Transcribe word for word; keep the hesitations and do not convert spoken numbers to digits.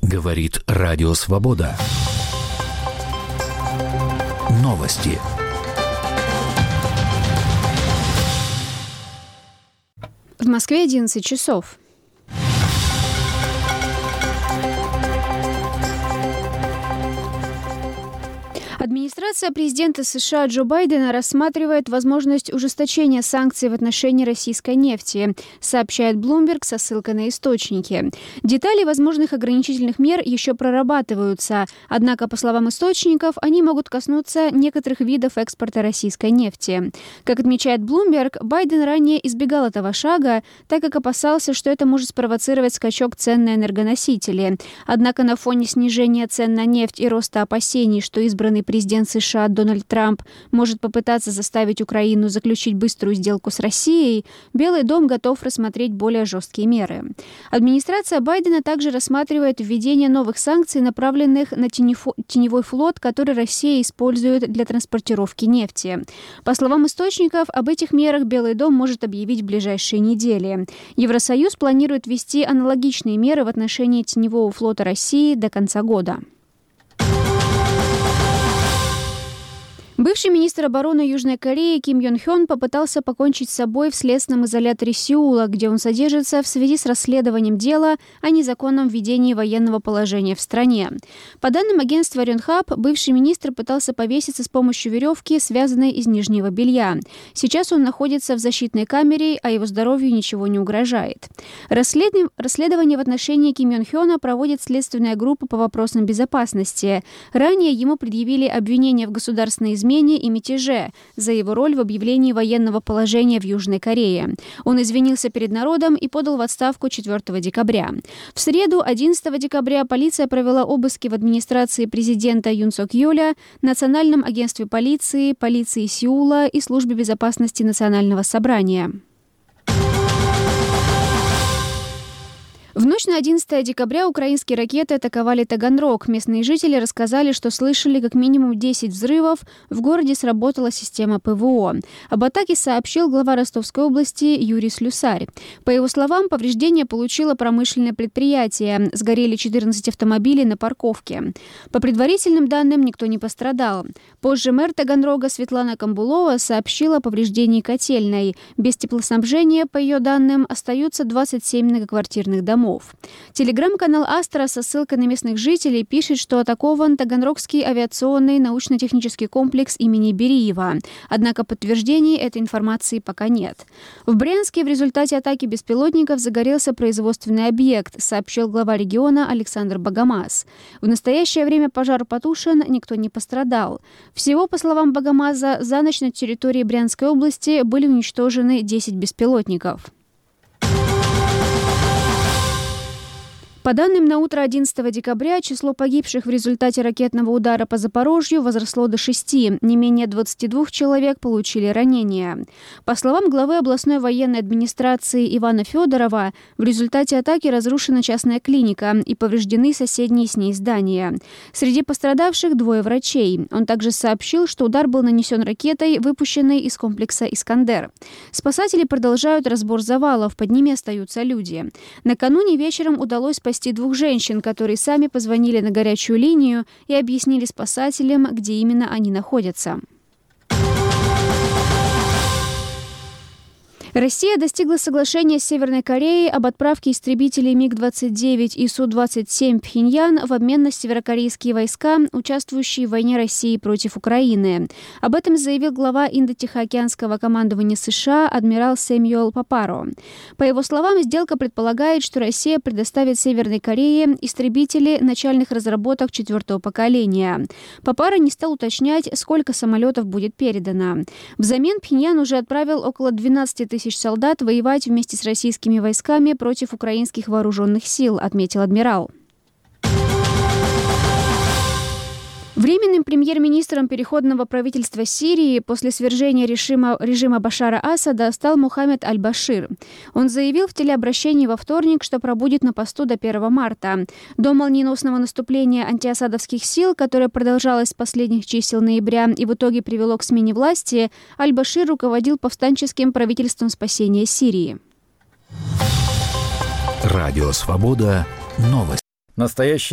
Говорит Радио Свобода. Новости. В Москве одиннадцать часов. Администрация президента США Джо Байдена рассматривает возможность ужесточения санкций в отношении российской нефти, сообщает Bloomberg со ссылкой на источники. Детали возможных ограничительных мер еще прорабатываются, однако, по словам источников, они могут коснуться некоторых видов экспорта российской нефти. Как отмечает Bloomberg, Байден ранее избегал этого шага, так как опасался, что это может спровоцировать скачок цен на энергоносители. Однако на фоне снижения цен на нефть и роста опасений, что избранный президент США Дональд Трамп может попытаться заставить Украину заключить быструю сделку с Россией, Белый дом готов рассмотреть более жесткие меры. Администрация Байдена также рассматривает введение новых санкций, направленных на теневой флот, который Россия использует для транспортировки нефти. По словам источников, об этих мерах Белый дом может объявить в ближайшие недели. Евросоюз планирует ввести аналогичные меры в отношении теневого флота России до конца года. Бывший министр обороны Южной Кореи Ким Йон Хён попытался покончить с собой в следственном изоляторе Сеула, где он содержится в связи с расследованием дела о незаконном введении военного положения в стране. По данным агентства Рёнхап, бывший министр пытался повеситься с помощью веревки, связанной из нижнего белья. Сейчас он находится в защитной камере, а его здоровью ничего не угрожает. Расслед... Расследование в отношении Ким Йон Хёна проводит следственная группа по вопросам безопасности. Ранее ему предъявили обвинения в государственной измене и мятеже за его роль в объявлении военного положения в Южной Корее. Он извинился перед народом и подал в отставку четвёртого декабря. В среду, одиннадцатого декабря, полиция провела обыски в администрации президента Юн Сок Йоля, Национальном агентстве полиции, полиции Сеула и службе безопасности Национального собрания. В ночь на одиннадцатое декабря украинские ракеты атаковали Таганрог. Местные жители рассказали, что слышали как минимум десять взрывов. В городе сработала система ПВО. Об атаке сообщил глава Ростовской области Юрий Слюсарь. По его словам, повреждения получило промышленное предприятие. Сгорели четырнадцать автомобилей на парковке. По предварительным данным, никто не пострадал. Позже мэр Таганрога Светлана Камбулова сообщила о повреждении котельной. Без теплоснабжения, по ее данным, остаются двадцать семь многоквартирных домов. Телеграм-канал «Астра» со ссылкой на местных жителей пишет, что атакован Таганрогский авиационный научно-технический комплекс имени Бериева. Однако подтверждений этой информации пока нет. В Брянске в результате атаки беспилотников загорелся производственный объект, сообщил глава региона Александр Богомаз. В настоящее время пожар потушен, никто не пострадал. Всего, по словам Богомаза, за ночь на территории Брянской области были уничтожены десять беспилотников. По данным на утро одиннадцатого декабря, число погибших в результате ракетного удара по Запорожью возросло до шести. Не менее двадцати двух человек получили ранения. По словам главы областной военной администрации Ивана Федорова, в результате атаки разрушена частная клиника и повреждены соседние с ней здания. Среди пострадавших двое врачей. Он также сообщил, что удар был нанесен ракетой, выпущенной из комплекса «Искандер». Спасатели продолжают разбор завалов, под ними остаются люди. Накануне вечером удалось спасти двух женщин, которые сами позвонили на горячую линию и объяснили спасателям, где именно они находятся. Россия достигла соглашения с Северной Кореей об отправке истребителей Миг двадцать девять и Су двадцать семь в Пхеньян в обмен на северокорейские войска, участвующие в войне России против Украины. Об этом заявил глава Индо-Тихоокеанского командования США адмирал Сэмюэл Папаро. По его словам, сделка предполагает, что Россия предоставит Северной Корее истребители начальных разработок четвертого поколения. Папаро не стал уточнять, сколько самолетов будет передано. Взамен Пхеньян уже отправил около двенадцати тысяч солдат воевать вместе с российскими войсками против украинских вооруженных сил, отметил адмирал. Временным премьер-министром переходного правительства Сирии после свержения режима, режима Башара Асада стал Мухаммед Аль-Башир. Он заявил в телеобращении во вторник, что пробудет на посту до первого марта. До молниеносного наступления антиасадовских сил, которое продолжалось с последних чисел ноября и в итоге привело к смене власти, Аль-Башир руководил повстанческим правительством спасения Сирии. Радио Свобода. Новости. Настоящий